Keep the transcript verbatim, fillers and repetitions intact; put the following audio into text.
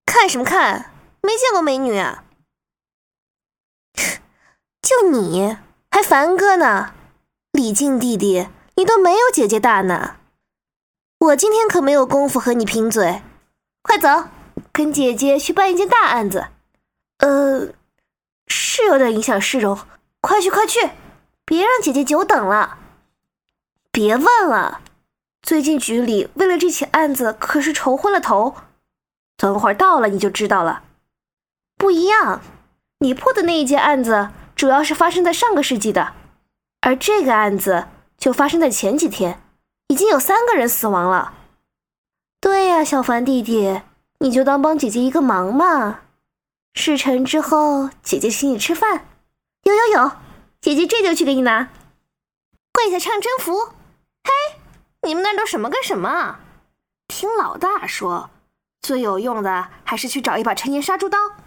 看什么看？没见过美女啊？就你还凡哥呢？李靖弟弟，你都没有姐姐大呢。我今天可没有功夫和你贫嘴，快走，跟姐姐去办一件大案子。呃，是有点影响市容，快去快去，别让姐姐久等了。别问了，最近局里为了这起案子可是愁昏了头，等会儿到了你就知道了。不一样，你破的那一件案子主要是发生在上个世纪的，而这个案子就发生在前几天，已经有三个人死亡了。对呀，小凡弟弟，你就当帮姐姐一个忙嘛。事成之后，姐姐请你吃饭。有有有，姐姐这就去给你拿。跪下唱征服。嘿，你们那都什么跟什么啊？听老大说，最有用的还是去找一把陈年杀猪刀。